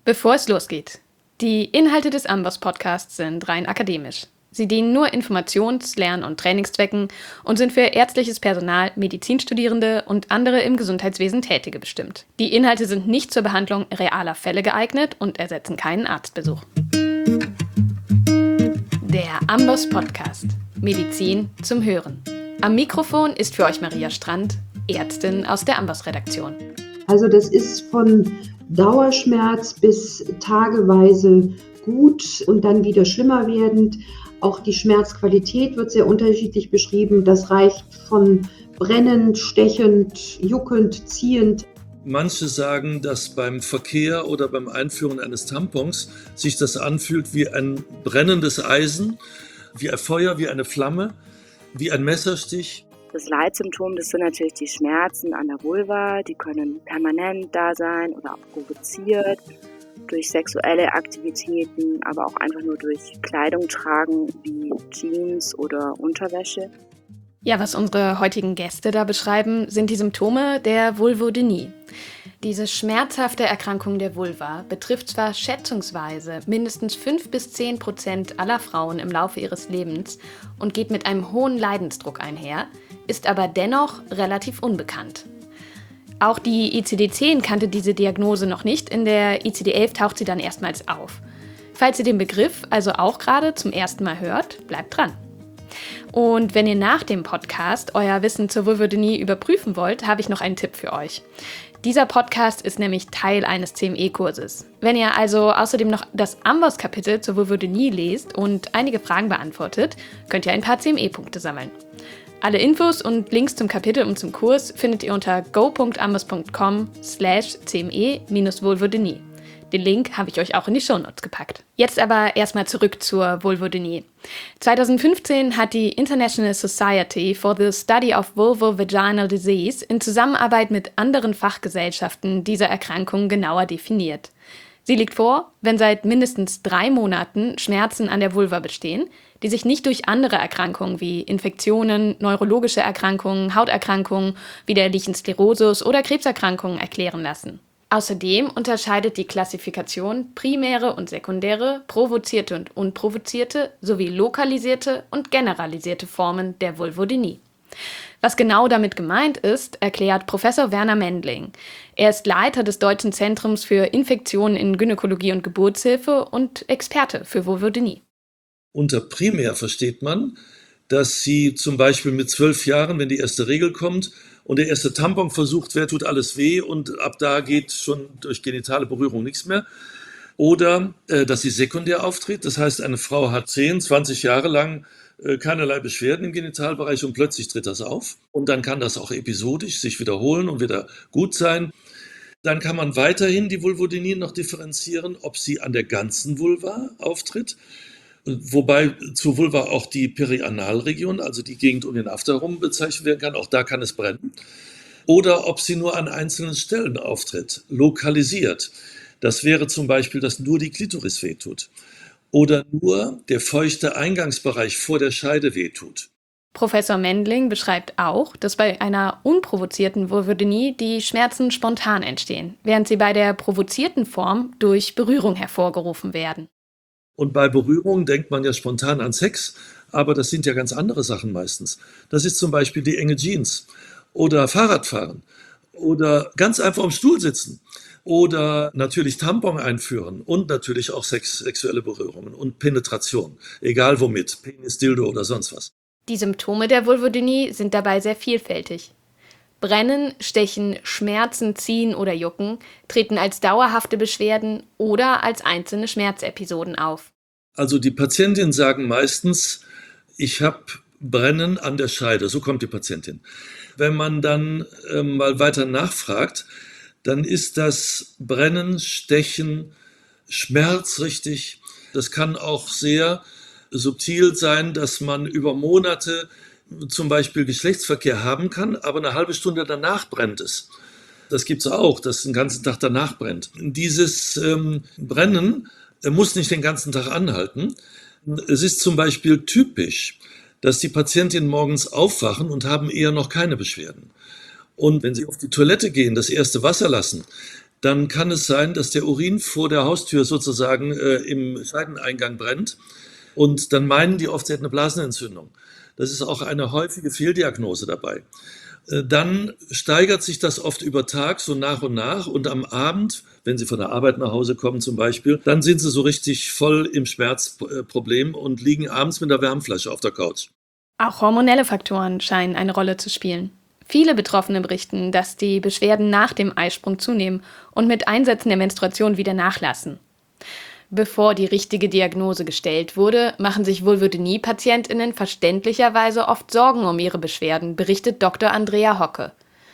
Bevor es losgeht, die Inhalte des Amboss-Podcasts sind rein akademisch. Sie dienen nur Informations-, Lern- und Trainingszwecken und sind für ärztliches Personal, Medizinstudierende und andere im Gesundheitswesen Tätige bestimmt. Die Inhalte sind nicht zur Behandlung realer Fälle geeignet und ersetzen keinen Arztbesuch. Der Amboss-Podcast. Medizin zum Hören. Am Mikrofon ist für euch Maria Strand, Ärztin aus der Amboss-Redaktion. Also das ist von Dauerschmerz bis tageweise gut und dann wieder schlimmer werdend. Auch die Schmerzqualität wird sehr unterschiedlich beschrieben. Das reicht von brennend, stechend, juckend, ziehend. Manche sagen, dass beim Verkehr oder beim Einführen eines Tampons sich das anfühlt wie ein brennendes Eisen, wie ein Feuer, wie eine Flamme, wie ein Messerstich. Das Leitsymptom, das sind natürlich die Schmerzen an der Vulva. Die können permanent da sein oder auch provoziert durch sexuelle Aktivitäten, aber auch einfach nur durch Kleidung tragen wie Jeans oder Unterwäsche. Ja, was unsere heutigen Gäste da beschreiben, sind die Symptome der Vulvodynie. Diese schmerzhafte Erkrankung der Vulva betrifft zwar schätzungsweise mindestens 5-10% aller Frauen im Laufe ihres Lebens und geht mit einem hohen Leidensdruck einher, ist aber dennoch relativ unbekannt. Auch die ICD-10 kannte diese Diagnose noch nicht, in der ICD-11 taucht sie dann erstmals auf. Falls ihr den Begriff also auch gerade zum ersten Mal hört, bleibt dran. Und wenn ihr nach dem Podcast euer Wissen zur Vulvodynie überprüfen wollt, habe ich noch einen Tipp für euch. Dieser Podcast ist nämlich Teil eines CME-Kurses. Wenn ihr also außerdem noch das Amboss-Kapitel zur Vulvodynie lest und einige Fragen beantwortet, könnt ihr ein paar CME-Punkte sammeln. Alle Infos und Links zum Kapitel und zum Kurs findet ihr unter go.amboss.com/cme-vulvodynie. Den Link habe ich euch auch in die Shownotes gepackt. Jetzt aber erstmal zurück zur Vulvodynie. 2015 hat die International Society for the Study of Vulvovaginal Disease in Zusammenarbeit mit anderen Fachgesellschaften diese Erkrankung genauer definiert. Sie liegt vor, wenn seit mindestens 3 Monaten Schmerzen an der Vulva bestehen, die sich nicht durch andere Erkrankungen wie Infektionen, neurologische Erkrankungen, Hauterkrankungen wie der Lichen Sclerosus oder Krebserkrankungen erklären lassen. Außerdem unterscheidet die Klassifikation primäre und sekundäre, provozierte und unprovozierte sowie lokalisierte und generalisierte Formen der Vulvodynie. Was genau damit gemeint ist, erklärt Professor Werner Mendling. Er ist Leiter des Deutschen Zentrums für Infektionen in Gynäkologie und Geburtshilfe und Experte für Vulvodynie. Unter primär versteht man, dass sie zum Beispiel mit 12 Jahren, wenn die erste Regel kommt und der erste Tampon versucht wird, tut alles weh und ab da geht schon durch genitale Berührung nichts mehr. Oder dass sie sekundär auftritt, das heißt, eine Frau hat 10, 20 Jahre lang keinerlei Beschwerden im Genitalbereich und plötzlich tritt das auf. Und dann kann das auch episodisch sich wiederholen und wieder gut sein. Dann kann man weiterhin die Vulvodynie noch differenzieren, ob sie an der ganzen Vulva auftritt. Wobei zur Vulva auch die Perianalregion, also die Gegend um den After herum bezeichnet werden kann. Auch da kann es brennen. Oder ob sie nur an einzelnen Stellen auftritt, lokalisiert. Das wäre zum Beispiel, dass nur die Klitoris wehtut. Oder nur der feuchte Eingangsbereich vor der Scheide wehtut. Professor Mendling beschreibt auch, dass bei einer unprovozierten Vulvodynie die Schmerzen spontan entstehen, während sie bei der provozierten Form durch Berührung hervorgerufen werden. Und bei Berührung denkt man ja spontan an Sex, aber das sind ja ganz andere Sachen meistens. Das ist zum Beispiel die enge Jeans oder Fahrradfahren oder ganz einfach am Stuhl sitzen oder natürlich Tampon einführen und natürlich auch sexuelle Berührungen und Penetration, egal womit, Penis, Dildo oder sonst was. Die Symptome der Vulvodynie sind dabei sehr vielfältig. Brennen, Stechen, Schmerzen, Ziehen oder Jucken treten als dauerhafte Beschwerden oder als einzelne Schmerzepisoden auf. Also die Patientinnen sagen meistens, ich habe Brennen an der Scheide, so kommt die Patientin. Wenn man dann mal weiter nachfragt, dann ist das Brennen, Stechen, Schmerz richtig. Das kann auch sehr subtil sein, dass man über Monate zum Beispiel Geschlechtsverkehr haben kann, aber eine halbe Stunde danach brennt es. Das gibt es auch, dass es den ganzen Tag danach brennt. Dieses Brennen muss nicht den ganzen Tag anhalten. Es ist zum Beispiel typisch, dass die Patientinnen morgens aufwachen und haben eher noch keine Beschwerden. Und wenn sie auf die Toilette gehen, das erste Wasser lassen, dann kann es sein, dass der Urin vor der Haustür sozusagen im Scheideneingang brennt. Und dann meinen die oft, sie hätten eine Blasenentzündung. Das ist auch eine häufige Fehldiagnose dabei. Dann steigert sich das oft über Tag so nach und nach. Und am Abend, wenn sie von der Arbeit nach Hause kommen zum Beispiel, dann sind sie so richtig voll im Schmerzproblem und liegen abends mit der Wärmflasche auf der Couch. Auch hormonelle Faktoren scheinen eine Rolle zu spielen. Viele Betroffene berichten, dass die Beschwerden nach dem Eisprung zunehmen und mit Einsätzen der Menstruation wieder nachlassen. Bevor die richtige Diagnose gestellt wurde, machen sich Vulvodynie-PatientInnen verständlicherweise oft Sorgen um ihre Beschwerden, berichtet Dr. Andrea Hocke.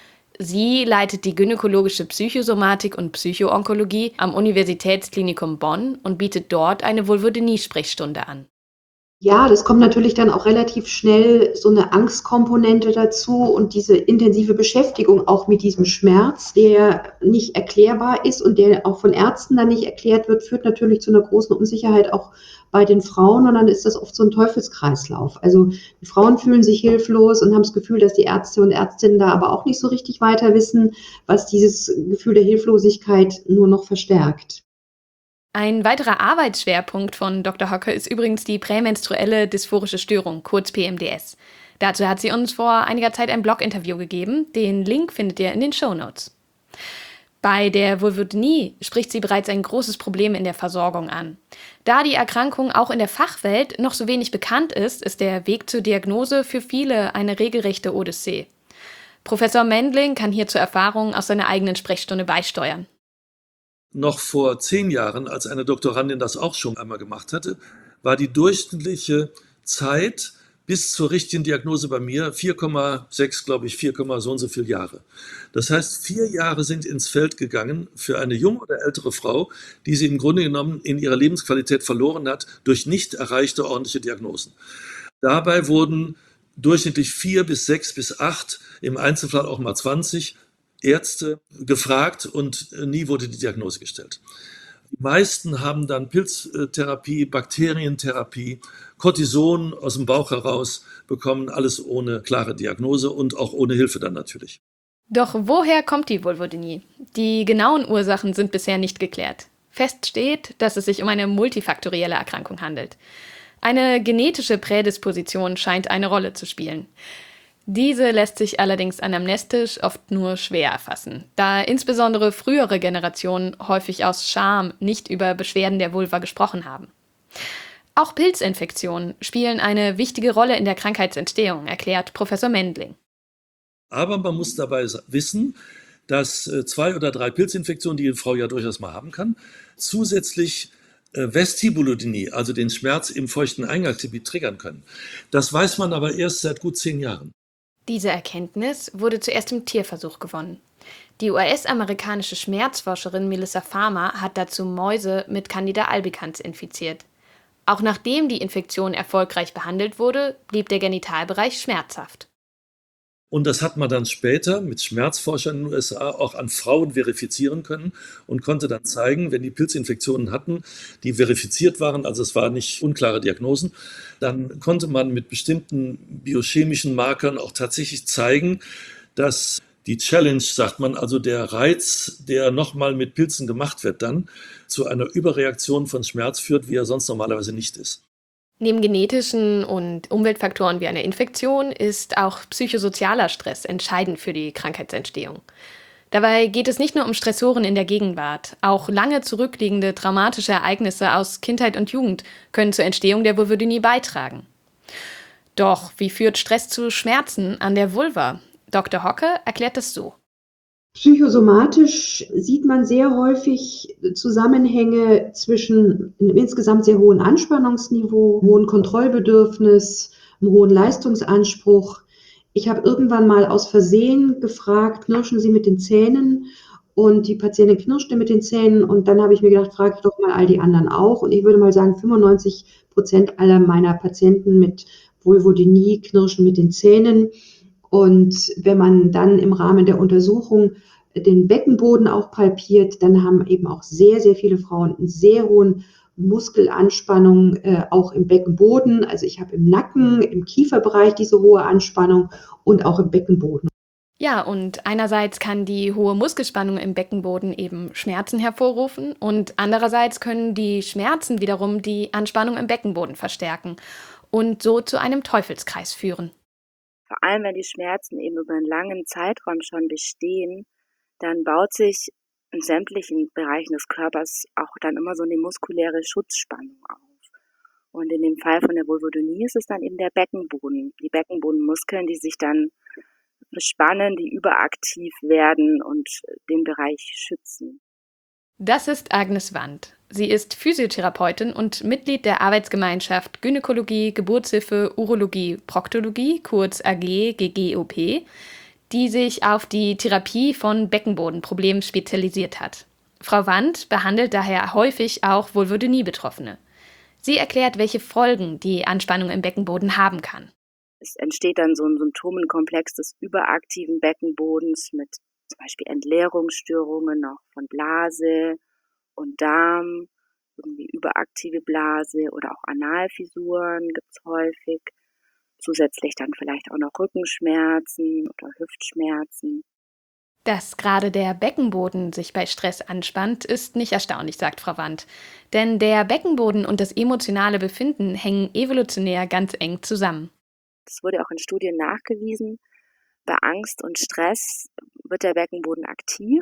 Sie leitet die gynäkologische Psychosomatik und Psychoonkologie am Universitätsklinikum Bonn und bietet dort eine Vulvodynie-Sprechstunde an. Ja, das kommt natürlich dann auch relativ schnell so eine Angstkomponente dazu und diese intensive Beschäftigung auch mit diesem Schmerz, der nicht erklärbar ist und der auch von Ärzten dann nicht erklärt wird, führt natürlich zu einer großen Unsicherheit auch bei den Frauen und dann ist das oft so ein Teufelskreislauf. Also die Frauen fühlen sich hilflos und haben das Gefühl, dass die Ärzte und Ärztinnen da aber auch nicht so richtig weiter wissen, was dieses Gefühl der Hilflosigkeit nur noch verstärkt. Ein weiterer Arbeitsschwerpunkt von Dr. Hocke ist übrigens die prämenstruelle dysphorische Störung, kurz PMDS. Dazu hat sie uns vor einiger Zeit ein Blog-Interview gegeben. Den Link findet ihr in den Shownotes. Bei der Vulvodynie spricht sie bereits ein großes Problem in der Versorgung an. Da die Erkrankung auch in der Fachwelt noch so wenig bekannt ist, ist der Weg zur Diagnose für viele eine regelrechte Odyssee. Professor Mendling kann hierzu Erfahrungen aus seiner eigenen Sprechstunde beisteuern. Noch vor 10 Jahren, als eine Doktorandin das auch schon einmal gemacht hatte, war die durchschnittliche Zeit bis zur richtigen Diagnose bei mir 4,6, glaube ich, 4, so und so viele Jahre. Das heißt, 4 Jahre sind ins Feld gegangen für eine junge oder ältere Frau, die sie im Grunde genommen in ihrer Lebensqualität verloren hat durch nicht erreichte ordentliche Diagnosen. Dabei wurden durchschnittlich 4 bis 6 bis 8, im Einzelfall auch mal 20 Ärzte gefragt und nie wurde die Diagnose gestellt. Die meisten haben dann Pilztherapie, Bakterientherapie, Cortison aus dem Bauch heraus bekommen, alles ohne klare Diagnose und auch ohne Hilfe dann natürlich. Doch woher kommt die Vulvodynie? Die genauen Ursachen sind bisher nicht geklärt. Fest steht, dass es sich um eine multifaktorielle Erkrankung handelt. Eine genetische Prädisposition scheint eine Rolle zu spielen. Diese lässt sich allerdings anamnestisch oft nur schwer erfassen, da insbesondere frühere Generationen häufig aus Scham nicht über Beschwerden der Vulva gesprochen haben. Auch Pilzinfektionen spielen eine wichtige Rolle in der Krankheitsentstehung, erklärt Professor Mendling. Aber man muss dabei wissen, dass 2 oder 3 Pilzinfektionen, die eine Frau ja durchaus mal haben kann, zusätzlich Vestibulodynie, also den Schmerz im feuchten Eingangsgebiet, triggern können. Das weiß man aber erst seit gut 10 Jahren. Diese Erkenntnis wurde zuerst im Tierversuch gewonnen. Die US-amerikanische Schmerzforscherin Melissa Farmer hat dazu Mäuse mit Candida albicans infiziert. Auch nachdem die Infektion erfolgreich behandelt wurde, blieb der Genitalbereich schmerzhaft. Und das hat man dann später mit Schmerzforschern in den USA auch an Frauen verifizieren können und konnte dann zeigen, wenn die Pilzinfektionen hatten, die verifiziert waren, also es waren nicht unklare Diagnosen, dann konnte man mit bestimmten biochemischen Markern auch tatsächlich zeigen, dass die Challenge, sagt man, also der Reiz, der nochmal mit Pilzen gemacht wird, dann zu einer Überreaktion von Schmerz führt, wie er sonst normalerweise nicht ist. Neben genetischen und Umweltfaktoren wie einer Infektion ist auch psychosozialer Stress entscheidend für die Krankheitsentstehung. Dabei geht es nicht nur um Stressoren in der Gegenwart, auch lange zurückliegende traumatische Ereignisse aus Kindheit und Jugend können zur Entstehung der Vulvodynie beitragen. Doch wie führt Stress zu Schmerzen an der Vulva? Dr. Hocke erklärt das so. Psychosomatisch sieht man sehr häufig Zusammenhänge zwischen einem insgesamt sehr hohen Anspannungsniveau, einem hohen Kontrollbedürfnis, einem hohen Leistungsanspruch. Ich habe irgendwann mal aus Versehen gefragt, knirschen Sie mit den Zähnen? Und die Patientin knirschte mit den Zähnen und dann habe ich mir gedacht, frage ich doch mal all die anderen auch. Und ich würde mal sagen, 95% aller meiner Patienten mit Vulvodynie knirschen mit den Zähnen. Und wenn man dann im Rahmen der Untersuchung den Beckenboden auch palpiert, dann haben eben auch sehr, sehr viele Frauen einen sehr hohen Muskelanspannung, auch im Beckenboden. Also ich habe im Nacken, im Kieferbereich diese hohe Anspannung und auch im Beckenboden. Ja, und einerseits kann die hohe Muskelspannung im Beckenboden eben Schmerzen hervorrufen und andererseits können die Schmerzen wiederum die Anspannung im Beckenboden verstärken und so zu einem Teufelskreis führen. Vor allem, wenn die Schmerzen eben über einen langen Zeitraum schon bestehen, dann baut sich in sämtlichen Bereichen des Körpers auch dann immer so eine muskuläre Schutzspannung auf. Und in dem Fall von der Vulvodynie ist es dann eben der Beckenboden, die Beckenbodenmuskeln, die sich dann bespannen, die überaktiv werden und den Bereich schützen. Das ist Agnes Wandt. Sie ist Physiotherapeutin und Mitglied der Arbeitsgemeinschaft Gynäkologie, Geburtshilfe, Urologie, Proktologie, kurz AG GGOP, die sich auf die Therapie von Beckenbodenproblemen spezialisiert hat. Frau Wandt behandelt daher häufig auch Vulvodynie-Betroffene. Sie erklärt, welche Folgen die Anspannung im Beckenboden haben kann. Es entsteht dann so ein Symptomenkomplex des überaktiven Beckenbodens mit zum Beispiel Entleerungsstörungen noch von Blase und Darm, irgendwie überaktive Blase oder auch Analfissuren gibt's häufig. Zusätzlich dann vielleicht auch noch Rückenschmerzen oder Hüftschmerzen. Dass gerade der Beckenboden sich bei Stress anspannt, ist nicht erstaunlich, sagt Frau Wandt. Denn der Beckenboden und das emotionale Befinden hängen evolutionär ganz eng zusammen. Das wurde auch in Studien nachgewiesen. Bei Angst und Stress wird der Beckenboden aktiv.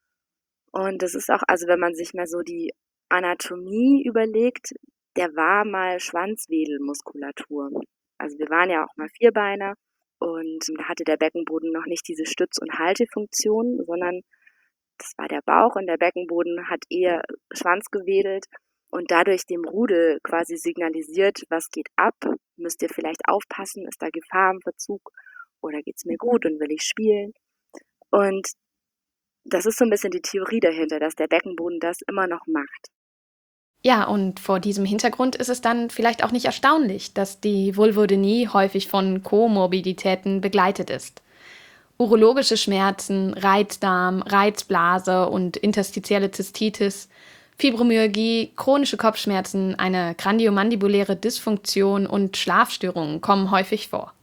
Und das ist auch, also wenn man sich mal so die Anatomie überlegt, der war mal Schwanzwedelmuskulatur. Also wir waren ja auch mal Vierbeiner und da hatte der Beckenboden noch nicht diese Stütz- und Haltefunktion, sondern das war der Bauch und der Beckenboden hat eher Schwanz gewedelt und dadurch dem Rudel quasi signalisiert, was geht ab, müsst ihr vielleicht aufpassen, ist da Gefahr im Verzug oder geht's mir gut und will ich spielen? Und das ist so ein bisschen die Theorie dahinter, dass der Beckenboden das immer noch macht. Ja, und vor diesem Hintergrund ist es dann vielleicht auch nicht erstaunlich, dass die Vulvodynie häufig von Komorbiditäten begleitet ist. Urologische Schmerzen, Reizdarm, Reizblase und interstitielle Zystitis, Fibromyalgie, chronische Kopfschmerzen, eine kraniomandibuläre Dysfunktion und Schlafstörungen kommen häufig vor.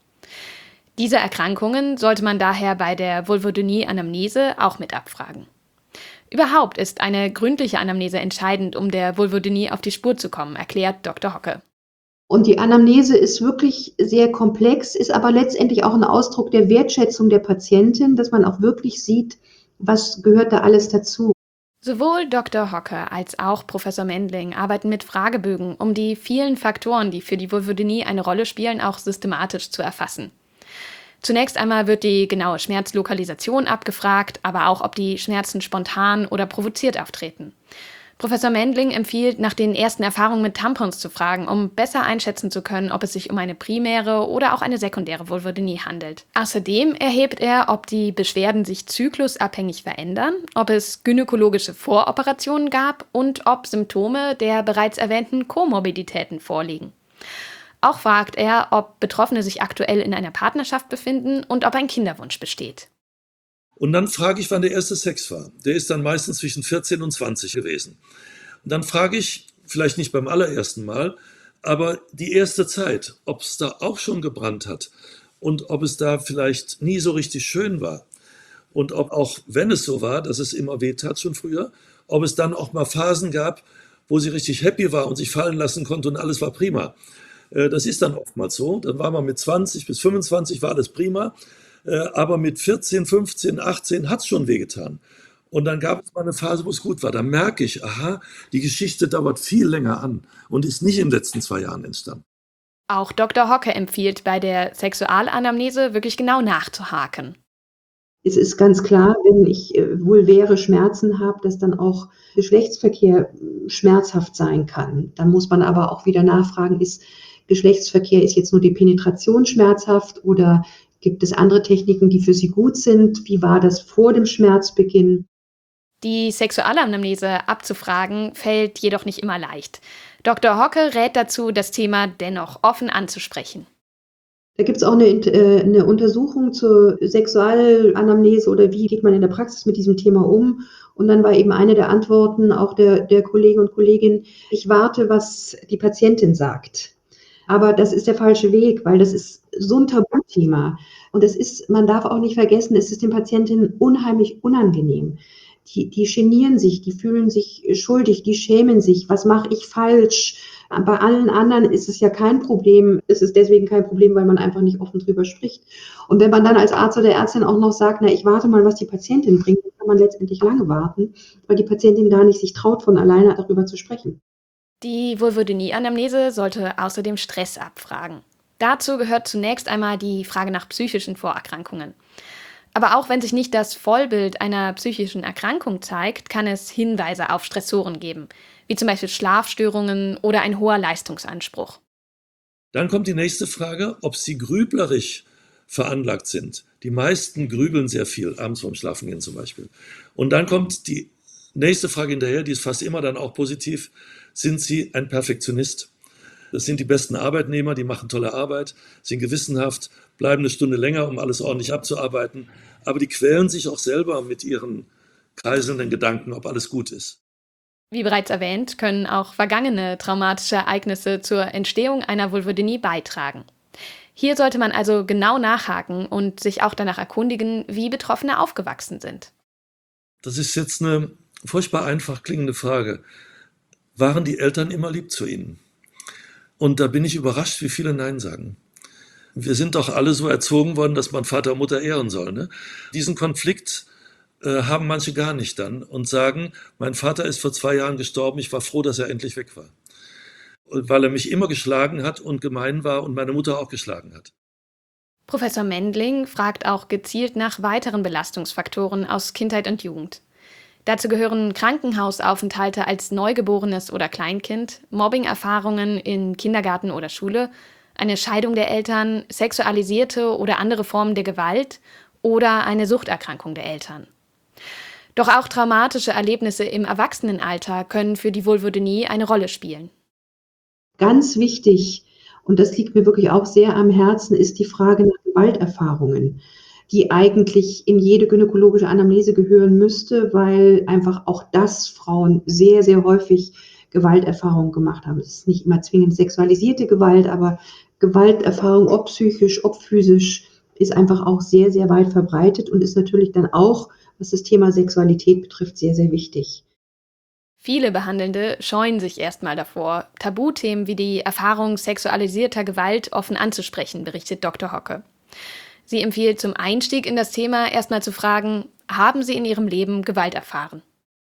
Diese Erkrankungen sollte man daher bei der Vulvodynie-Anamnese auch mit abfragen. Überhaupt ist eine gründliche Anamnese entscheidend, um der Vulvodynie auf die Spur zu kommen, erklärt Dr. Hocke. Und die Anamnese ist wirklich sehr komplex, ist aber letztendlich auch ein Ausdruck der Wertschätzung der Patientin, dass man auch wirklich sieht, was gehört da alles dazu. Sowohl Dr. Hocke als auch Professor Mendling arbeiten mit Fragebögen, um die vielen Faktoren, die für die Vulvodynie eine Rolle spielen, auch systematisch zu erfassen. Zunächst einmal wird die genaue Schmerzlokalisation abgefragt, aber auch, ob die Schmerzen spontan oder provoziert auftreten. Professor Mendling empfiehlt, nach den ersten Erfahrungen mit Tampons zu fragen, um besser einschätzen zu können, ob es sich um eine primäre oder auch eine sekundäre Vulvodynie handelt. Außerdem erhebt er, ob die Beschwerden sich zyklusabhängig verändern, ob es gynäkologische Voroperationen gab und ob Symptome der bereits erwähnten Komorbiditäten vorliegen. Auch fragt er, ob Betroffene sich aktuell in einer Partnerschaft befinden und ob ein Kinderwunsch besteht. Und dann frage ich, wann der erste Sex war. Der ist dann meistens zwischen 14 und 20 gewesen. Und dann frage ich, vielleicht nicht beim allerersten Mal, aber die erste Zeit, ob es da auch schon gebrannt hat und ob es da vielleicht nie so richtig schön war. Und ob auch, wenn es so war, dass es immer weh tat schon früher, ob es dann auch mal Phasen gab, wo sie richtig happy war und sich fallen lassen konnte und alles war prima. Das ist dann oftmals so. Dann war man mit 20 bis 25, war alles prima. Aber mit 14, 15, 18 hat es schon wehgetan. Und dann gab es mal eine Phase, wo es gut war. Da merke ich, aha, die Geschichte dauert viel länger an und ist nicht in den letzten 2 Jahren entstanden. Auch Dr. Hocke empfiehlt, bei der Sexualanamnese wirklich genau nachzuhaken. Es ist ganz klar, wenn ich vulväre Schmerzen habe, dass dann auch Geschlechtsverkehr schmerzhaft sein kann. Dann muss man aber auch wieder nachfragen, ist Geschlechtsverkehr, ist jetzt nur die Penetration schmerzhaft oder gibt es andere Techniken, die für Sie gut sind? Wie war das vor dem Schmerzbeginn? Die Sexualanamnese abzufragen, fällt jedoch nicht immer leicht. Dr. Hocke rät dazu, das Thema dennoch offen anzusprechen. Da gibt es auch eine Untersuchung zur Sexualanamnese oder wie geht man in der Praxis mit diesem Thema um. Und dann war eben eine der Antworten auch der Kollegen und Kolleginnen, ich warte, was die Patientin sagt. Aber das ist der falsche Weg, weil das ist so ein Tabuthema. Und man darf auch nicht vergessen, es ist den Patientinnen unheimlich unangenehm. Die genieren sich, die fühlen sich schuldig, die schämen sich. Was mache ich falsch? Bei allen anderen ist es ja kein Problem. Es ist deswegen kein Problem, weil man einfach nicht offen drüber spricht. Und wenn man dann als Arzt oder Ärztin auch noch sagt, na, ich warte mal, was die Patientin bringt, dann kann man letztendlich lange warten, weil die Patientin gar nicht sich traut, von alleine darüber zu sprechen. Die Vulvodynie-Anamnese sollte außerdem Stress abfragen. Dazu gehört zunächst einmal die Frage nach psychischen Vorerkrankungen. Aber auch wenn sich nicht das Vollbild einer psychischen Erkrankung zeigt, kann es Hinweise auf Stressoren geben, wie zum Beispiel Schlafstörungen oder ein hoher Leistungsanspruch. Dann kommt die nächste Frage, ob sie grüblerisch veranlagt sind. Die meisten grübeln sehr viel, abends vorm Schlafengehen zum Beispiel. Und dann kommt die nächste Frage hinterher, die ist fast immer dann auch positiv. Sind Sie ein Perfektionist? Das sind die besten Arbeitnehmer, die machen tolle Arbeit, sind gewissenhaft, bleiben eine Stunde länger, um alles ordentlich abzuarbeiten. Aber die quälen sich auch selber mit ihren kreiselnden Gedanken, ob alles gut ist. Wie bereits erwähnt, können auch vergangene traumatische Ereignisse zur Entstehung einer Vulvodynie beitragen. Hier sollte man also genau nachhaken und sich auch danach erkundigen, wie Betroffene aufgewachsen sind. Das ist jetzt eine furchtbar einfach klingende Frage. Waren die Eltern immer lieb zu ihnen? Und da bin ich überrascht, wie viele Nein sagen. Wir sind doch alle so erzogen worden, dass man Vater und Mutter ehren soll. Ne? Diesen Konflikt haben manche gar nicht dann und sagen, mein Vater ist vor 2 Jahren gestorben, ich war froh, dass er endlich weg war. Weil er mich immer geschlagen hat und gemein war und meine Mutter auch geschlagen hat. Professor Mendling fragt auch gezielt nach weiteren Belastungsfaktoren aus Kindheit und Jugend. Dazu gehören Krankenhausaufenthalte als Neugeborenes oder Kleinkind, Mobbing-Erfahrungen in Kindergarten oder Schule, eine Scheidung der Eltern, sexualisierte oder andere Formen der Gewalt oder eine Suchterkrankung der Eltern. Doch auch traumatische Erlebnisse im Erwachsenenalter können für die Vulvodynie eine Rolle spielen. Ganz wichtig, und das liegt mir wirklich auch sehr am Herzen, ist die Frage nach Gewalterfahrungen, die eigentlich in jede gynäkologische Anamnese gehören müsste, weil einfach auch das Frauen sehr, sehr häufig Gewalterfahrungen gemacht haben. Es ist nicht immer zwingend sexualisierte Gewalt, aber Gewalterfahrung, ob psychisch, ob physisch, ist einfach auch sehr, sehr weit verbreitet und ist natürlich dann auch, was das Thema Sexualität betrifft, sehr, sehr wichtig. Viele Behandelnde scheuen sich erstmal davor, Tabuthemen wie die Erfahrung sexualisierter Gewalt offen anzusprechen, berichtet Dr. Hocke. Sie empfiehlt zum Einstieg in das Thema erstmal zu fragen, haben Sie in Ihrem Leben Gewalt erfahren?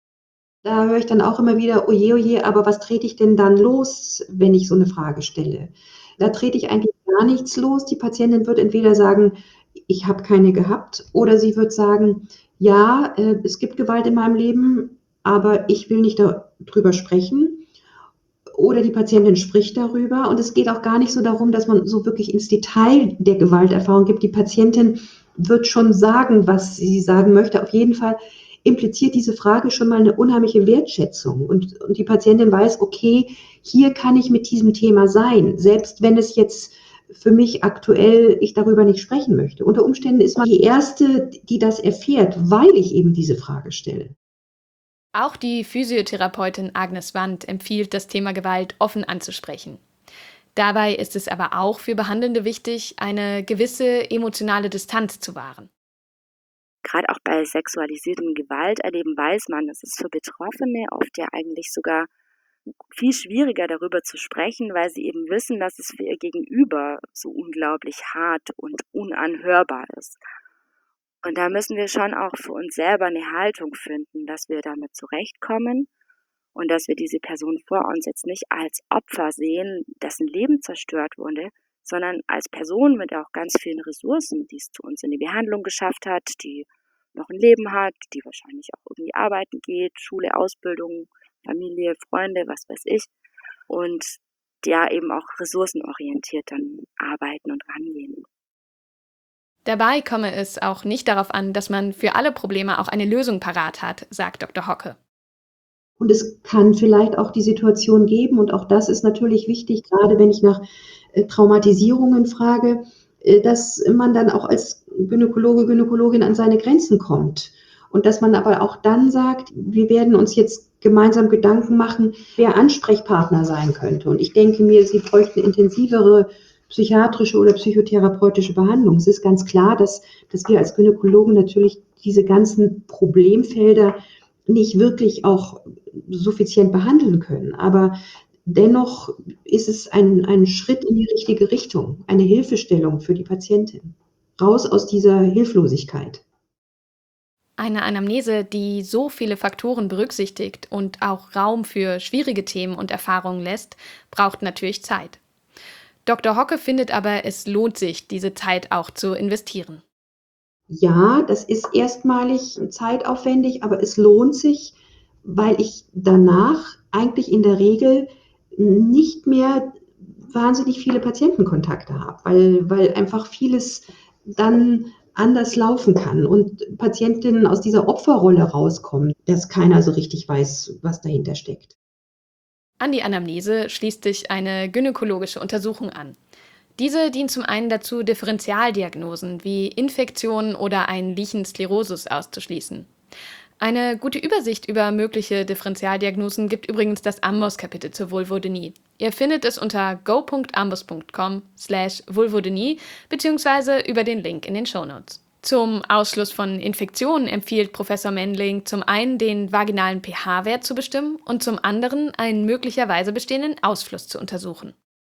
Da höre ich dann auch immer wieder, oje, aber was trete ich denn dann los, wenn ich so eine Frage stelle? Da trete ich eigentlich gar nichts los. Die Patientin wird entweder sagen, ich habe keine gehabt, oder sie wird sagen, ja, es gibt Gewalt in meinem Leben, aber ich will nicht darüber sprechen. Oder die Patientin spricht darüber. Und es geht auch gar nicht so darum, dass man so wirklich ins Detail der Gewalterfahrung gibt. Die Patientin wird schon sagen, was sie sagen möchte. Auf jeden Fall impliziert diese Frage schon mal eine unheimliche Wertschätzung. Und die Patientin weiß, okay, hier kann ich mit diesem Thema sein, selbst wenn es jetzt für mich aktuell ich darüber nicht sprechen möchte. Unter Umständen ist man die Erste, die das erfährt, weil ich eben diese Frage stelle. Auch die Physiotherapeutin Agnes Wandt empfiehlt, das Thema Gewalt offen anzusprechen. Dabei ist es aber auch für Behandelnde wichtig, eine gewisse emotionale Distanz zu wahren. Gerade auch bei sexualisiertem Gewalterleben weiß man, es ist für Betroffene oft ja eigentlich sogar viel schwieriger darüber zu sprechen, weil sie eben wissen, dass es für ihr Gegenüber so unglaublich hart und unanhörbar ist. Und da müssen wir schon auch für uns selber eine Haltung finden, dass wir damit zurechtkommen und dass wir diese Person vor uns jetzt nicht als Opfer sehen, dessen Leben zerstört wurde, sondern als Person mit auch ganz vielen Ressourcen, die es zu uns in die Behandlung geschafft hat, die noch ein Leben hat, die wahrscheinlich auch irgendwie arbeiten geht, Schule, Ausbildung, Familie, Freunde, was weiß ich. Und ja eben auch ressourcenorientiert dann arbeiten und rangehen. Dabei komme es auch nicht darauf an, dass man für alle Probleme auch eine Lösung parat hat, sagt Dr. Hocke. Und es kann vielleicht auch die Situation geben, und auch das ist natürlich wichtig, gerade wenn ich nach Traumatisierungen frage, dass man dann auch als Gynäkologe, Gynäkologin an seine Grenzen kommt Und dass man aber auch dann sagt, wir werden uns jetzt gemeinsam Gedanken machen, wer Ansprechpartner sein könnte. Und ich denke mir, sie bräuchten intensivere psychiatrische oder psychotherapeutische Behandlung. Es ist ganz klar, dass wir als Gynäkologen natürlich diese ganzen Problemfelder nicht wirklich auch suffizient behandeln können. Aber dennoch ist es ein Schritt in die richtige Richtung, eine Hilfestellung für die Patientin. Raus aus dieser Hilflosigkeit. Eine Anamnese, die so viele Faktoren berücksichtigt und auch Raum für schwierige Themen und Erfahrungen lässt, braucht natürlich Zeit. Dr. Hocke findet aber, es lohnt sich, diese Zeit auch zu investieren. Ja, das ist erstmalig zeitaufwendig, aber es lohnt sich, weil ich danach eigentlich in der Regel nicht mehr wahnsinnig viele Patientenkontakte habe, weil einfach vieles dann anders laufen kann und Patientinnen aus dieser Opferrolle rauskommen, dass keiner so richtig weiß, was dahinter steckt. An die Anamnese schließt sich eine gynäkologische Untersuchung an. Diese dient zum einen dazu, Differentialdiagnosen wie Infektionen oder ein Lichen sclerosus auszuschließen. Eine gute Übersicht über mögliche Differentialdiagnosen gibt übrigens das Amboss-Kapitel zur Vulvodynie. Ihr findet es unter go.amboss.com/Vulvodynie bzw. über den Link in den Shownotes. Zum Ausschluss von Infektionen empfiehlt Professor Mendling zum einen den vaginalen pH-Wert zu bestimmen und zum anderen einen möglicherweise bestehenden Ausfluss zu untersuchen.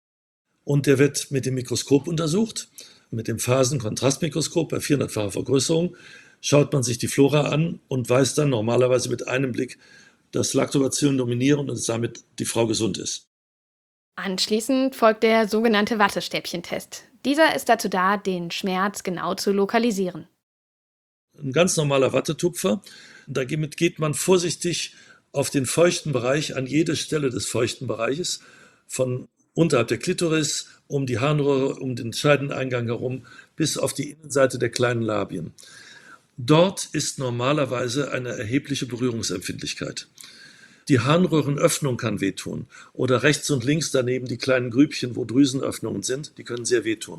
Und der wird mit dem Mikroskop untersucht, mit dem Phasenkontrastmikroskop bei 400-facher Vergrößerung. Schaut man sich die Flora an und weiß dann normalerweise mit einem Blick, dass Lactobacillen dominieren und damit die Frau gesund ist. Anschließend folgt der sogenannte Wattestäbchentest. Dieser ist dazu da, den Schmerz genau zu lokalisieren. Ein ganz normaler Wattetupfer. Damit geht man vorsichtig auf den feuchten Bereich, an jede Stelle des feuchten Bereiches, von unterhalb der Klitoris, um die Harnröhre, um den Scheideneingang herum, bis auf die Innenseite der kleinen Labien. Dort ist normalerweise eine erhebliche Berührungsempfindlichkeit. Die Harnröhrenöffnung kann wehtun oder rechts und links daneben die kleinen Grübchen, wo Drüsenöffnungen sind, die können sehr wehtun.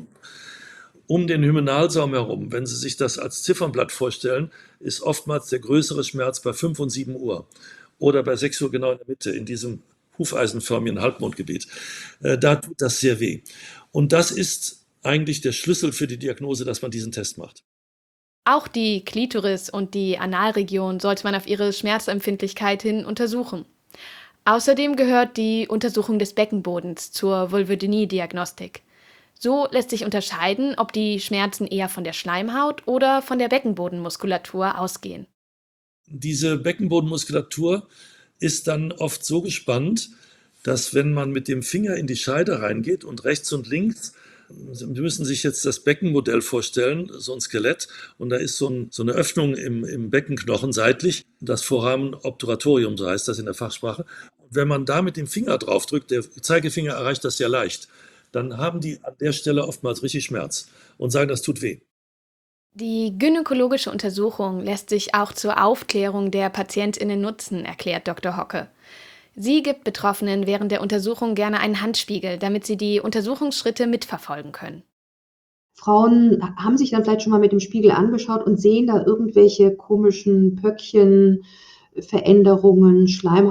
Um den Hymenalsaum herum, wenn Sie sich das als Ziffernblatt vorstellen, ist oftmals der größere Schmerz bei 5 und 7 Uhr oder bei 6 Uhr genau in der Mitte, in diesem hufeisenförmigen Halbmondgebiet. Da tut das sehr weh. Und das ist eigentlich der Schlüssel für die Diagnose, dass man diesen Test macht. Auch die Klitoris und die Analregion sollte man auf ihre Schmerzempfindlichkeit hin untersuchen. Außerdem gehört die Untersuchung des Beckenbodens zur Vulvodynie-Diagnostik. So lässt sich unterscheiden, ob die Schmerzen eher von der Schleimhaut oder von der Beckenbodenmuskulatur ausgehen. Diese Beckenbodenmuskulatur ist dann oft so gespannt, dass wenn man mit dem Finger in die Scheide reingeht und rechts und links, Sie müssen sich jetzt das Beckenmodell vorstellen, so ein Skelett, und da ist so eine Öffnung im Beckenknochen seitlich, das Foramen obturatorium, so heißt das in der Fachsprache. Und wenn man da mit dem Finger drauf drückt, der Zeigefinger erreicht das sehr leicht, dann haben die an der Stelle oftmals richtig Schmerz und sagen, das tut weh. Die gynäkologische Untersuchung lässt sich auch zur Aufklärung der PatientInnen nutzen, erklärt Dr. Hocke. Sie gibt Betroffenen während der Untersuchung gerne einen Handspiegel, damit sie die Untersuchungsschritte mitverfolgen können. Frauen haben sich dann vielleicht schon mal mit dem Spiegel angeschaut und sehen da irgendwelche komischen Pöckchen, Veränderungen,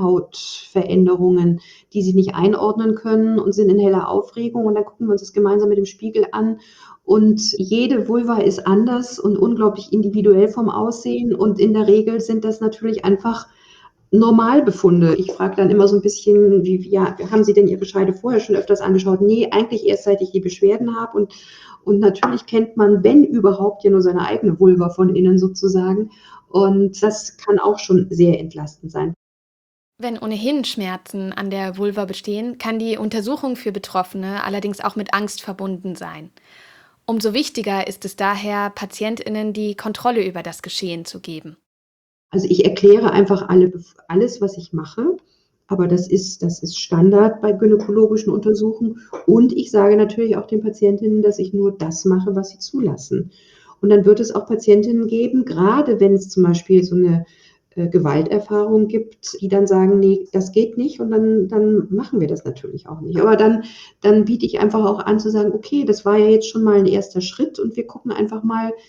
Schleimhautveränderungen, die sie nicht einordnen können und sind in heller Aufregung. Und dann gucken wir uns das gemeinsam mit dem Spiegel an. Und jede Vulva ist anders und unglaublich individuell vom Aussehen. Und in der Regel sind das natürlich einfach Normalbefunde. Ich frage dann immer so ein bisschen, haben Sie denn Ihre Scheide vorher schon öfters angeschaut? Nee, eigentlich erst seit ich die Beschwerden habe. Und natürlich kennt man, wenn überhaupt, ja nur seine eigene Vulva von innen sozusagen. Und das kann auch schon sehr entlastend sein. Wenn ohnehin Schmerzen an der Vulva bestehen, kann die Untersuchung für Betroffene allerdings auch mit Angst verbunden sein. Umso wichtiger ist es daher, PatientInnen die Kontrolle über das Geschehen zu geben. Also ich erkläre einfach alles, was ich mache, aber das ist Standard bei gynäkologischen Untersuchungen. Und ich sage natürlich auch den Patientinnen, dass ich nur das mache, was sie zulassen. Und dann wird es auch Patientinnen geben, gerade wenn es zum Beispiel so eine Gewalterfahrung gibt, die dann sagen, nee, das geht nicht, und dann machen wir das natürlich auch nicht. Aber dann biete ich einfach auch an zu sagen, okay, das war ja jetzt schon mal ein erster Schritt und wir gucken einfach mal,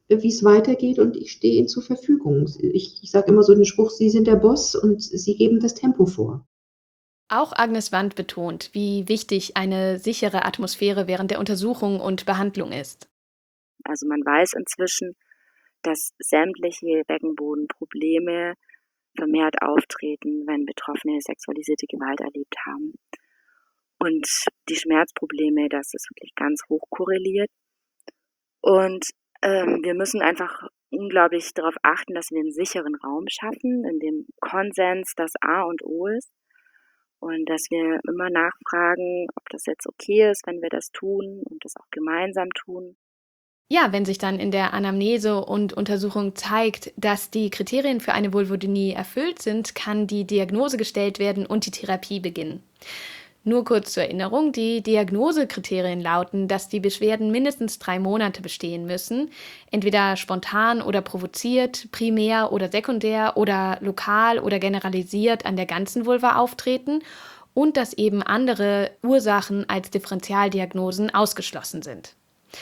wie es weitergeht und ich stehe Ihnen zur Verfügung. Ich sage immer so den Spruch, Sie sind der Boss und Sie geben das Tempo vor. Auch Agnes Wandt betont, wie wichtig eine sichere Atmosphäre während der Untersuchung und Behandlung ist. Also man weiß inzwischen, dass sämtliche Beckenbodenprobleme vermehrt auftreten, wenn Betroffene sexualisierte Gewalt erlebt haben. Und die Schmerzprobleme, das ist wirklich ganz hoch korreliert. Und wir müssen einfach unglaublich darauf achten, dass wir einen sicheren Raum schaffen, in dem Konsens das A und O ist. Und dass wir immer nachfragen, ob das jetzt okay ist, wenn wir das tun und das auch gemeinsam tun. Ja, wenn sich dann in der Anamnese und Untersuchung zeigt, dass die Kriterien für eine Vulvodynie erfüllt sind, kann die Diagnose gestellt werden und die Therapie beginnen. Nur kurz zur Erinnerung, die Diagnosekriterien lauten, dass die Beschwerden mindestens 3 Monate bestehen müssen, entweder spontan oder provoziert, primär oder sekundär oder lokal oder generalisiert an der ganzen Vulva auftreten und dass eben andere Ursachen als Differentialdiagnosen ausgeschlossen sind.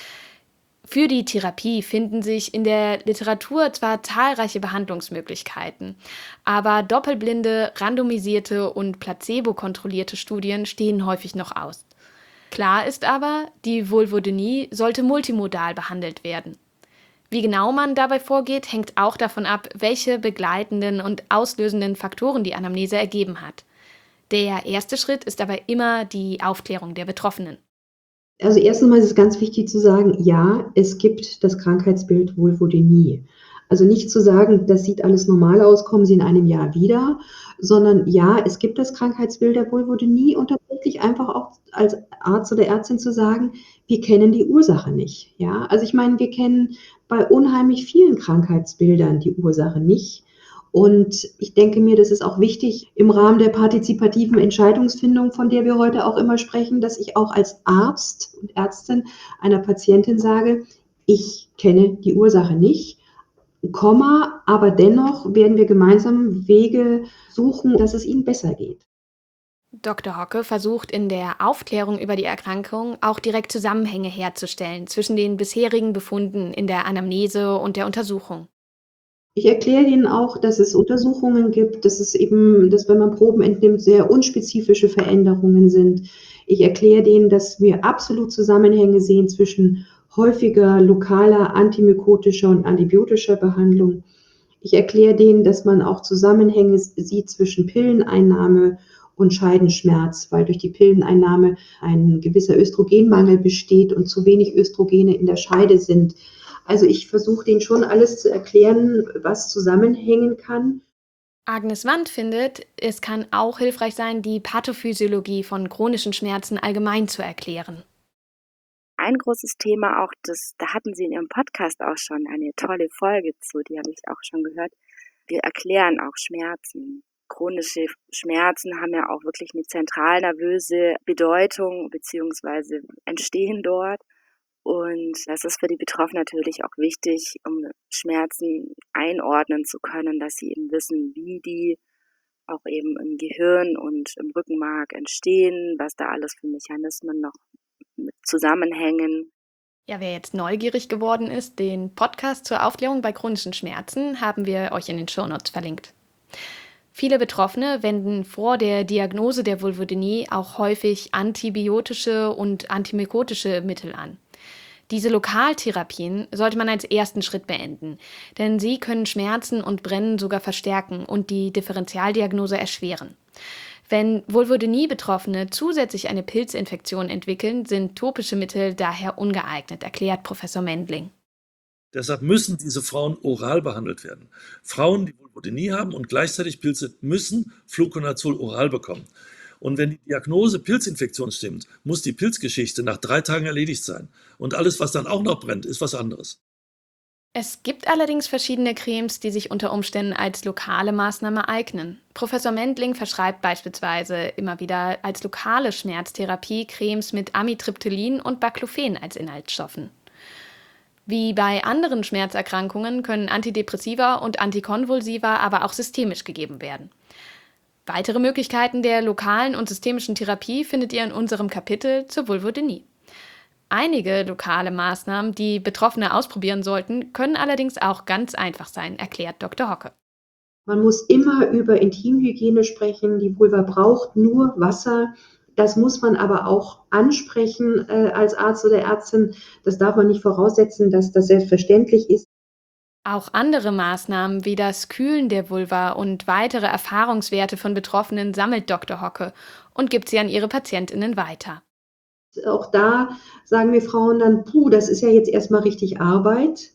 Für die Therapie finden sich in der Literatur zwar zahlreiche Behandlungsmöglichkeiten, aber doppelblinde, randomisierte und placebo-kontrollierte Studien stehen häufig noch aus. Klar ist aber, die Vulvodynie sollte multimodal behandelt werden. Wie genau man dabei vorgeht, hängt auch davon ab, welche begleitenden und auslösenden Faktoren die Anamnese ergeben hat. Der erste Schritt ist aber immer die Aufklärung der Betroffenen. Also erstens mal ist es ganz wichtig zu sagen, ja, es gibt das Krankheitsbild Vulvodynie. Also nicht zu sagen, das sieht alles normal aus, kommen Sie in einem Jahr wieder, sondern ja, es gibt das Krankheitsbild der Vulvodynie und tatsächlich einfach auch als Arzt oder Ärztin zu sagen, wir kennen die Ursache nicht. Ja, also ich meine, wir kennen bei unheimlich vielen Krankheitsbildern die Ursache nicht. Und ich denke mir, das ist auch wichtig im Rahmen der partizipativen Entscheidungsfindung, von der wir heute auch immer sprechen, dass ich auch als Arzt und Ärztin einer Patientin sage, ich kenne die Ursache nicht, aber dennoch werden wir gemeinsam Wege suchen, dass es ihnen besser geht. Dr. Hocke versucht in der Aufklärung über die Erkrankung auch direkt Zusammenhänge herzustellen zwischen den bisherigen Befunden in der Anamnese und der Untersuchung. Ich erkläre denen auch, dass es Untersuchungen gibt, dass wenn man Proben entnimmt, sehr unspezifische Veränderungen sind. Ich erkläre denen, dass wir absolut Zusammenhänge sehen zwischen häufiger lokaler antimykotischer und antibiotischer Behandlung. Ich erkläre denen, dass man auch Zusammenhänge sieht zwischen Pilleneinnahme und Scheidenschmerz, weil durch die Pilleneinnahme ein gewisser Östrogenmangel besteht und zu wenig Östrogene in der Scheide sind. Also ich versuche denen schon alles zu erklären, was zusammenhängen kann. Agnes Wandt findet, es kann auch hilfreich sein, die Pathophysiologie von chronischen Schmerzen allgemein zu erklären. Ein großes Thema auch, da hatten Sie in Ihrem Podcast auch schon eine tolle Folge zu, die habe ich auch schon gehört. Wir erklären auch Schmerzen. Chronische Schmerzen haben ja auch wirklich eine zentralnervöse Bedeutung beziehungsweise entstehen dort. Und das ist für die Betroffenen natürlich auch wichtig, um Schmerzen einordnen zu können, dass sie eben wissen, wie die auch eben im Gehirn und im Rückenmark entstehen, was da alles für Mechanismen noch mit zusammenhängen. Ja, wer jetzt neugierig geworden ist, den Podcast zur Aufklärung bei chronischen Schmerzen haben wir euch in den Shownotes verlinkt. Viele Betroffene wenden vor der Diagnose der Vulvodynie auch häufig antibiotische und antimykotische Mittel an. Diese Lokaltherapien sollte man als ersten Schritt beenden, denn sie können Schmerzen und Brennen sogar verstärken und die Differentialdiagnose erschweren. Wenn Vulvodynie-Betroffene zusätzlich eine Pilzinfektion entwickeln, sind topische Mittel daher ungeeignet, erklärt Professor Mendling. Deshalb müssen diese Frauen oral behandelt werden. Frauen, die Vulvodynie haben und gleichzeitig Pilze, müssen Fluconazol oral bekommen. Und wenn die Diagnose Pilzinfektion stimmt, muss die Pilzgeschichte nach 3 Tagen erledigt sein. Und alles, was dann auch noch brennt, ist was anderes. Es gibt allerdings verschiedene Cremes, die sich unter Umständen als lokale Maßnahme eignen. Professor Mendling verschreibt beispielsweise immer wieder als lokale Schmerztherapie Cremes mit Amitriptylin und Baclofen als Inhaltsstoffen. Wie bei anderen Schmerzerkrankungen können Antidepressiva und Antikonvulsiva aber auch systemisch gegeben werden. Weitere Möglichkeiten der lokalen und systemischen Therapie findet ihr in unserem Kapitel zur Vulvodynie. Einige lokale Maßnahmen, die Betroffene ausprobieren sollten, können allerdings auch ganz einfach sein, erklärt Dr. Hocke. Man muss immer über Intimhygiene sprechen. Die Vulva braucht nur Wasser. Das muss man aber auch ansprechen als Arzt oder Ärztin. Das darf man nicht voraussetzen, dass das selbstverständlich ist. Auch andere Maßnahmen wie das Kühlen der Vulva und weitere Erfahrungswerte von Betroffenen sammelt Dr. Hocke und gibt sie an ihre PatientInnen weiter. Auch da sagen wir Frauen dann, puh, das ist ja jetzt erstmal richtig Arbeit.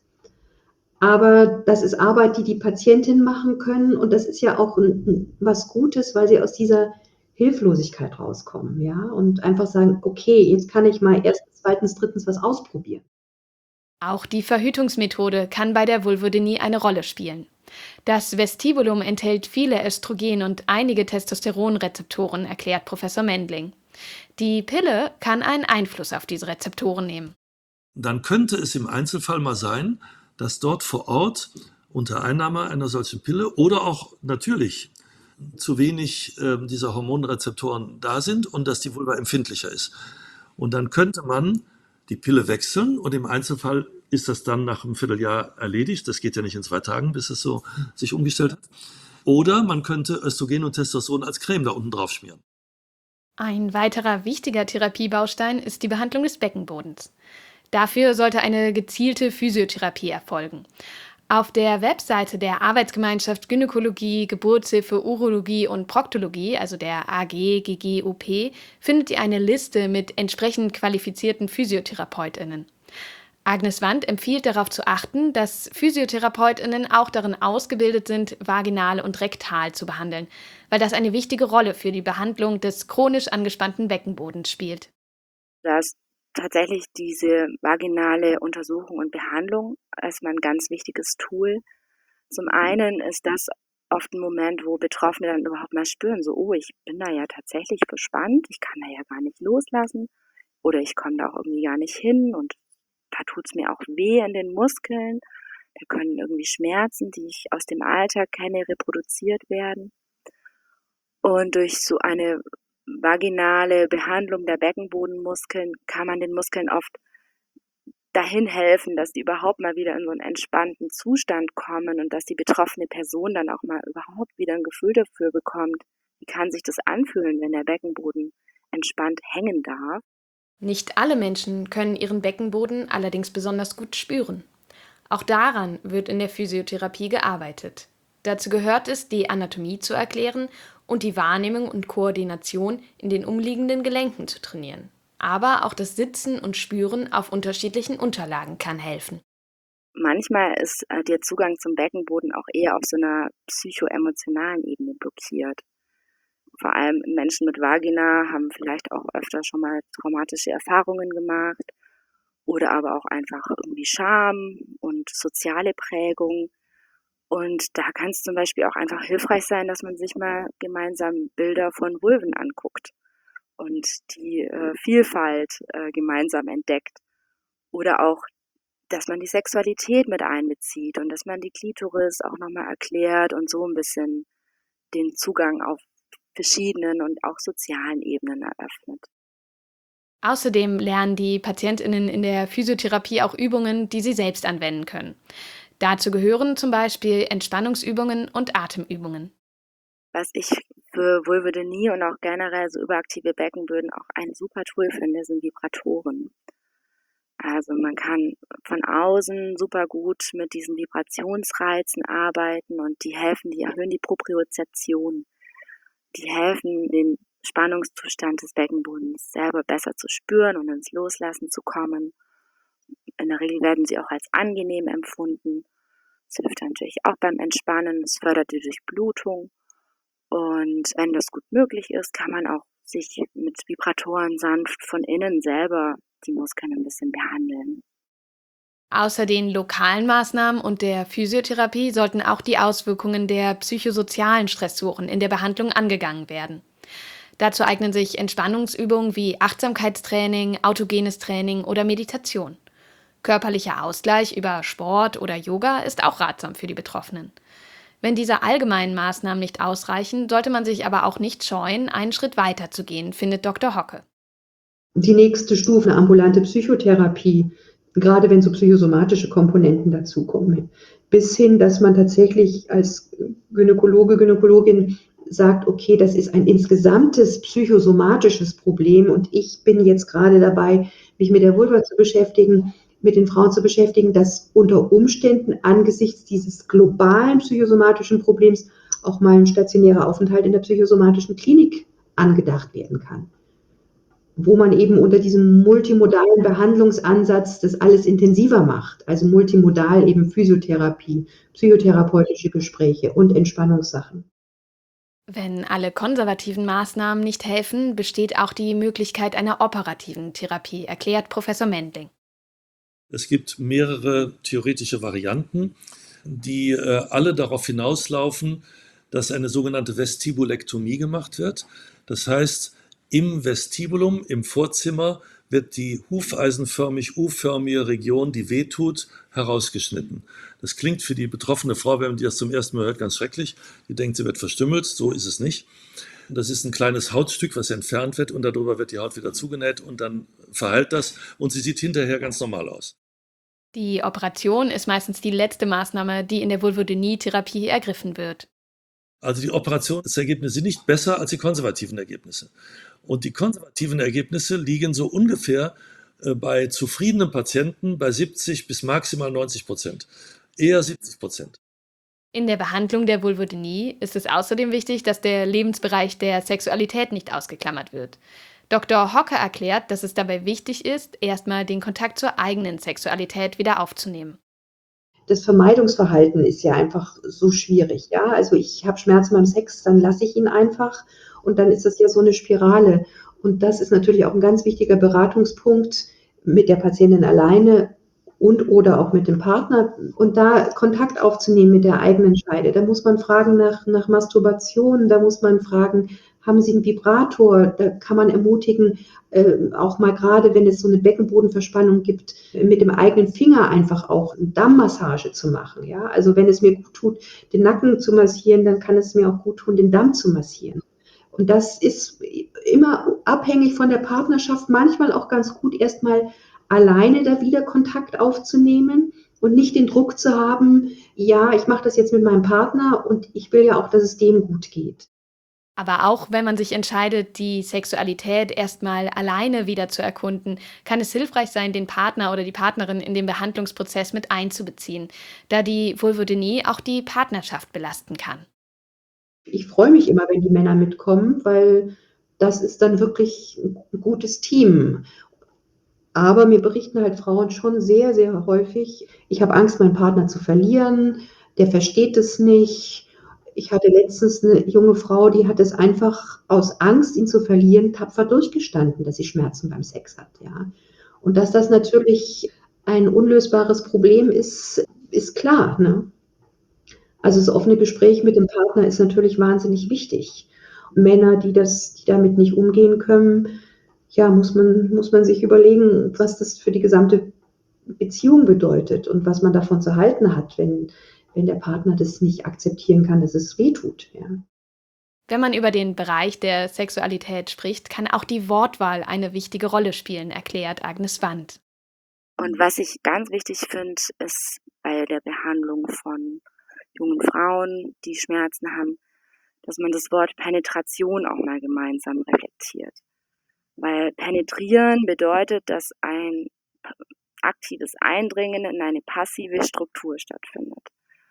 Aber das ist Arbeit, die die Patientin machen können. Und das ist ja auch was Gutes, weil sie aus dieser Hilflosigkeit rauskommen, ja, und einfach sagen, okay, jetzt kann ich mal erstens, zweitens, drittens was ausprobieren. Auch die Verhütungsmethode kann bei der Vulvodynie eine Rolle spielen. Das Vestibulum enthält viele Östrogen- und einige Testosteronrezeptoren, erklärt Professor Mendling. Die Pille kann einen Einfluss auf diese Rezeptoren nehmen. Dann könnte es im Einzelfall mal sein, dass dort vor Ort unter Einnahme einer solchen Pille oder auch natürlich zu wenig dieser Hormonrezeptoren da sind und dass die Vulva empfindlicher ist. Und dann könnte man die Pille wechseln und im Einzelfall ist das dann nach einem Vierteljahr erledigt. Das geht ja nicht in 2 Tagen, bis es so sich umgestellt hat. Oder man könnte Östrogen und Testosteron als Creme da unten drauf schmieren. Ein weiterer wichtiger Therapiebaustein ist die Behandlung des Beckenbodens. Dafür sollte eine gezielte Physiotherapie erfolgen. Auf der Webseite der Arbeitsgemeinschaft Gynäkologie, Geburtshilfe, Urologie und Proktologie, also der AGGGOP, findet ihr eine Liste mit entsprechend qualifizierten PhysiotherapeutInnen. Agnes Wandt empfiehlt darauf zu achten, dass PhysiotherapeutInnen auch darin ausgebildet sind, vaginal und rektal zu behandeln, weil das eine wichtige Rolle für die Behandlung des chronisch angespannten Beckenbodens spielt. Dass tatsächlich diese vaginale Untersuchung und Behandlung erstmal ein ganz wichtiges Tool. Zum einen ist das oft ein Moment, wo Betroffene dann überhaupt mal spüren, so, oh, ich bin da ja tatsächlich bespannt, ich kann da ja gar nicht loslassen oder ich komme da auch irgendwie gar nicht hin und da tut's mir auch weh in den Muskeln. Da können irgendwie Schmerzen, die ich aus dem Alltag kenne, reproduziert werden. Und durch so eine vaginale Behandlung der Beckenbodenmuskeln kann man den Muskeln oft dahin helfen, dass die überhaupt mal wieder in so einen entspannten Zustand kommen und dass die betroffene Person dann auch mal überhaupt wieder ein Gefühl dafür bekommt, wie kann sich das anfühlen, wenn der Beckenboden entspannt hängen darf. Nicht alle Menschen können ihren Beckenboden allerdings besonders gut spüren. Auch daran wird in der Physiotherapie gearbeitet. Dazu gehört es, die Anatomie zu erklären und die Wahrnehmung und Koordination in den umliegenden Gelenken zu trainieren. Aber auch das Sitzen und Spüren auf unterschiedlichen Unterlagen kann helfen. Manchmal ist der Zugang zum Beckenboden auch eher auf so einer psychoemotionalen Ebene blockiert. Vor allem Menschen mit Vagina haben vielleicht auch öfter schon mal traumatische Erfahrungen gemacht oder aber auch einfach irgendwie Scham und soziale Prägung. Und da kann es zum Beispiel auch einfach hilfreich sein, dass man sich mal gemeinsam Bilder von Vulven anguckt und die Vielfalt gemeinsam entdeckt. Oder auch, dass man die Sexualität mit einbezieht und dass man die Klitoris auch nochmal erklärt und so ein bisschen den Zugang auf verschiedenen und auch sozialen Ebenen eröffnet. Außerdem lernen die PatientInnen in der Physiotherapie auch Übungen, die sie selbst anwenden können. Dazu gehören zum Beispiel Entspannungsübungen und Atemübungen. Was ich für Vulvodynie und auch generell so überaktive Beckenböden auch ein super Tool finde, sind Vibratoren. Also man kann von außen super gut mit diesen Vibrationsreizen arbeiten und die erhöhen die Propriozeption. Die helfen, den Spannungszustand des Beckenbodens selber besser zu spüren und ins Loslassen zu kommen. In der Regel werden sie auch als angenehm empfunden. Es hilft natürlich auch beim Entspannen, es fördert die Durchblutung. Und wenn das gut möglich ist, kann man auch sich mit Vibratoren sanft von innen selber die Muskeln ein bisschen behandeln. Außer den lokalen Maßnahmen und der Physiotherapie sollten auch die Auswirkungen der psychosozialen Stressoren in der Behandlung angegangen werden. Dazu eignen sich Entspannungsübungen wie Achtsamkeitstraining, autogenes Training oder Meditation. Körperlicher Ausgleich über Sport oder Yoga ist auch ratsam für die Betroffenen. Wenn diese allgemeinen Maßnahmen nicht ausreichen, sollte man sich aber auch nicht scheuen, einen Schritt weiter zu gehen, findet Dr. Hocke. Die nächste Stufe, eine ambulante Psychotherapie, gerade wenn so psychosomatische Komponenten dazukommen, bis hin, dass man tatsächlich als Gynäkologe, Gynäkologin sagt: „Okay, das ist ein insgesamtes psychosomatisches Problem und ich bin jetzt gerade dabei, mich mit der Vulva zu beschäftigen, mit den Frauen zu beschäftigen“, dass unter Umständen angesichts dieses globalen psychosomatischen Problems auch mal 'n stationärer Aufenthalt in der psychosomatischen Klinik angedacht werden kann, wo man eben unter diesem multimodalen Behandlungsansatz das alles intensiver macht. Also multimodal eben Physiotherapie, psychotherapeutische Gespräche und Entspannungssachen. Wenn alle konservativen Maßnahmen nicht helfen, besteht auch die Möglichkeit einer operativen Therapie, erklärt Professor Mendling. Es gibt mehrere theoretische Varianten, die alle darauf hinauslaufen, dass eine sogenannte Vestibulektomie gemacht wird. Das heißt, im Vestibulum, im Vorzimmer, wird die hufeisenförmig U-förmige Region, die wehtut, herausgeschnitten. Das klingt für die betroffene Frau, wenn die das zum ersten Mal hört, ganz schrecklich. Die denkt, sie wird verstümmelt. So ist es nicht. Das ist ein kleines Hautstück, was entfernt wird und darüber wird die Haut wieder zugenäht und dann verheilt das und sie sieht hinterher ganz normal aus. Die Operation ist meistens die letzte Maßnahme, die in der Vulvodynie-Therapie ergriffen wird. Also die Operationsergebnisse sind nicht besser als die konservativen Ergebnisse. Und die konservativen Ergebnisse liegen so ungefähr bei zufriedenen Patienten bei 70 bis maximal 90%. Eher 70%. In der Behandlung der Vulvodynie ist es außerdem wichtig, dass der Lebensbereich der Sexualität nicht ausgeklammert wird. Dr. Hocke erklärt, dass es dabei wichtig ist, erstmal den Kontakt zur eigenen Sexualität wieder aufzunehmen. Das Vermeidungsverhalten ist ja einfach so schwierig, ja? Also, ich habe Schmerzen beim Sex, dann lasse ich ihn einfach und dann ist das ja so eine Spirale. Und das ist natürlich auch ein ganz wichtiger Beratungspunkt mit der Patientin alleine und oder auch mit dem Partner und da Kontakt aufzunehmen mit der eigenen Scheide. Da muss man fragen nach Masturbation, da muss man fragen: „Haben Sie 'n Vibrator?“ Da kann man ermutigen, auch mal gerade, wenn es so eine Beckenbodenverspannung gibt, mit dem eigenen Finger einfach auch 'ne Dammmassage zu machen, ja? Also, wenn es mir gut tut, den Nacken zu massieren, dann kann es mir auch gut tun, den Damm zu massieren. Und das ist immer abhängig von der Partnerschaft, manchmal auch ganz gut, erst mal alleine da wieder Kontakt aufzunehmen und nicht den Druck zu haben: „Ja, ich mache das jetzt mit meinem Partner und ich will ja auch, dass es dem gut geht.“ Aber auch wenn man sich entscheidet, die Sexualität erstmal alleine wieder zu erkunden, kann es hilfreich sein, den Partner oder die Partnerin in den Behandlungsprozess mit einzubeziehen, da die Vulvodynie auch die Partnerschaft belasten kann. Ich freue mich immer, wenn die Männer mitkommen, weil das ist dann wirklich 'n gutes Team. Aber mir berichten halt Frauen schon sehr, sehr häufig: „Ich habe Angst, meinen Partner zu verlieren, der versteht es nicht.“ Ich hatte letztens 'ne junge Frau, die hat es einfach aus Angst, ihn zu verlieren, tapfer durchgestanden, dass sie Schmerzen beim Sex hat, ja. Und dass das natürlich ein unlösbares Problem ist, ist klar, ne? Also, das offene Gespräch mit dem Partner ist natürlich wahnsinnig wichtig. Männer, die damit nicht umgehen können, ja, muss man sich überlegen, was das für die gesamte Beziehung bedeutet und was man davon zu halten hat, wenn der Partner das nicht akzeptieren kann, dass es wehtut, ja. Wenn man über den Bereich der Sexualität spricht, kann auch die Wortwahl eine wichtige Rolle spielen, erklärt Agnes Wandt. Und was ich ganz wichtig finde, ist bei der Behandlung von jungen Frauen, die Schmerzen haben, dass man das Wort Penetration auch mal gemeinsam reflektiert. Weil penetrieren bedeutet, dass ein aktives Eindringen in eine passive Struktur stattfindet.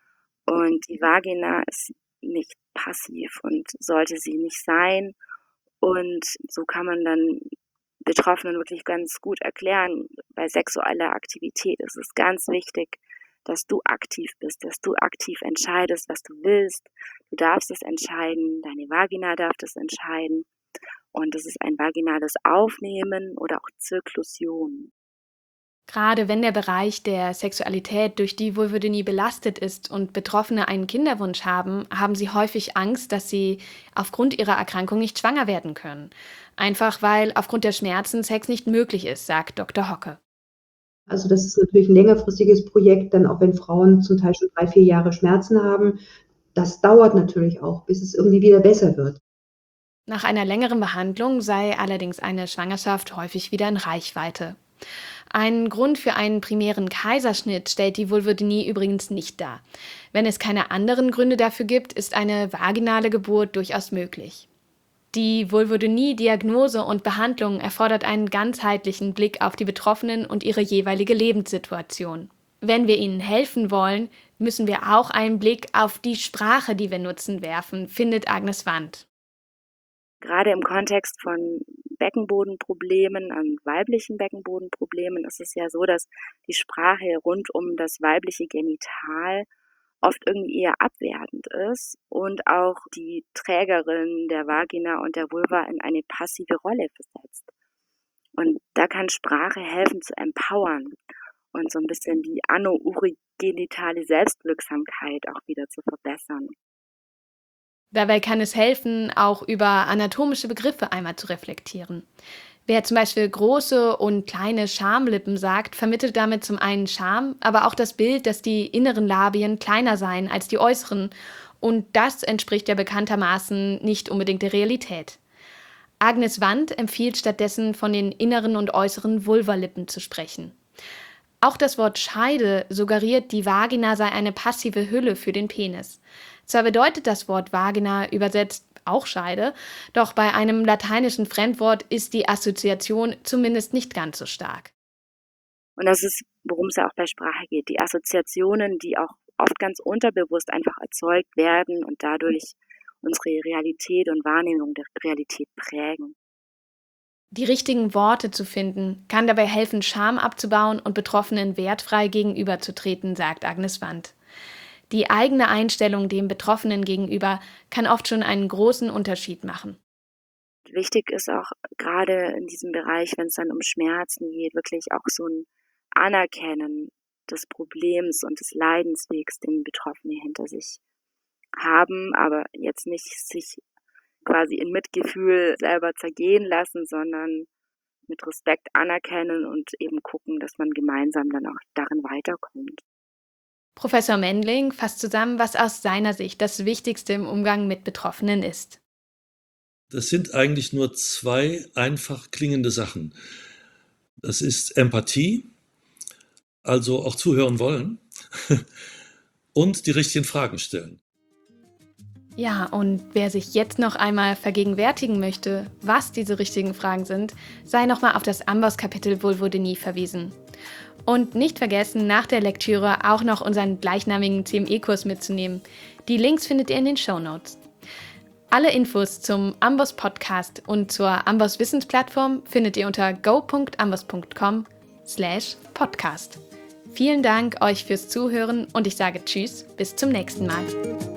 Und die Vagina ist nicht passiv und sollte sie nicht sein. Und so kann man dann Betroffenen wirklich ganz gut erklären, bei sexueller Aktivität ist es ganz wichtig, dass du aktiv bist, dass du aktiv entscheidest, was du willst. Du darfst es entscheiden, deine Vagina darf das entscheiden. Und das ist ein vaginales Aufnehmen oder auch Zirklusion. Gerade wenn der Bereich der Sexualität durch die Vulvodynie belastet ist und Betroffene einen Kinderwunsch haben, haben sie häufig Angst, dass sie aufgrund ihrer Erkrankung nicht schwanger werden können. Einfach weil aufgrund der Schmerzen Sex nicht möglich ist, sagt Dr. Hocke. Also, das ist natürlich 'n längerfristiges Projekt, dann auch wenn Frauen zum Teil schon 3, 4 Jahre Schmerzen haben. Das dauert natürlich auch, bis es irgendwie wieder besser wird. Nach einer längeren Behandlung sei allerdings eine Schwangerschaft häufig wieder in Reichweite. Ein Grund für einen primären Kaiserschnitt stellt die Vulvodynie übrigens nicht dar. Wenn es keine anderen Gründe dafür gibt, ist eine vaginale Geburt durchaus möglich. Die Vulvodynie-Diagnose und Behandlung erfordert einen ganzheitlichen Blick auf die Betroffenen und ihre jeweilige Lebenssituation. Wenn wir ihnen helfen wollen, müssen wir auch einen Blick auf die Sprache, die wir nutzen, werfen, findet Agnes Wandt. Gerade im Kontext von Beckenbodenproblemen, an weiblichen Beckenbodenproblemen ist es ja so, dass die Sprache rund um das weibliche Genital oft irgendwie eher abwertend ist und auch die Trägerin der Vagina und der Vulva in eine passive Rolle versetzt. Und da kann Sprache helfen zu empowern und so ein bisschen die anno-urogenitale Selbstwirksamkeit auch wieder zu verbessern. Dabei kann es helfen, auch über anatomische Begriffe einmal zu reflektieren. Wer zum Beispiel große und kleine Schamlippen sagt, vermittelt damit zum einen Scham, aber auch das Bild, dass die inneren Labien kleiner seien als die äußeren. Und das entspricht ja bekanntermaßen nicht unbedingt der Realität. Agnes Wandt empfiehlt stattdessen, von den inneren und äußeren Vulvalippen zu sprechen. Auch das Wort Scheide suggeriert, die Vagina sei eine passive Hülle für den Penis. Zwar bedeutet das Wort Vagina übersetzt auch Scheide, doch bei einem lateinischen Fremdwort ist die Assoziation zumindest nicht ganz so stark. Und das ist, worum es ja auch bei Sprache geht, die Assoziationen, die auch oft ganz unterbewusst einfach erzeugt werden und dadurch unsere Realität und Wahrnehmung der Realität prägen. Die richtigen Worte zu finden, kann dabei helfen, Scham abzubauen und Betroffenen wertfrei gegenüberzutreten, sagt Agnes Wandt. Die eigene Einstellung dem Betroffenen gegenüber kann oft schon einen großen Unterschied machen. Wichtig ist auch gerade in diesem Bereich, wenn es dann um Schmerzen geht, wirklich auch so ein Anerkennen des Problems und des Leidenswegs, den Betroffene hinter sich haben, aber jetzt nicht sich quasi in Mitgefühl selber zergehen lassen, sondern mit Respekt anerkennen und eben gucken, dass man gemeinsam dann auch darin weiterkommt. Professor Mendling fasst zusammen, was aus seiner Sicht das Wichtigste im Umgang mit Betroffenen ist. Das sind eigentlich nur zwei einfach klingende Sachen. Das ist Empathie, also auch zuhören wollen, und die richtigen Fragen stellen. Ja, und wer sich jetzt noch einmal vergegenwärtigen möchte, was diese richtigen Fragen sind, sei nochmal auf das Amboss-Kapitel Vulvodynie verwiesen. Und nicht vergessen, nach der Lektüre auch noch unseren gleichnamigen CME-Kurs mitzunehmen. Die Links findet ihr in den Shownotes. Alle Infos zum Amboss-Podcast und zur Amboss-Wissensplattform findet ihr unter go.amboss.com/podcast. Vielen Dank euch fürs Zuhören und ich sage Tschüss, bis zum nächsten Mal.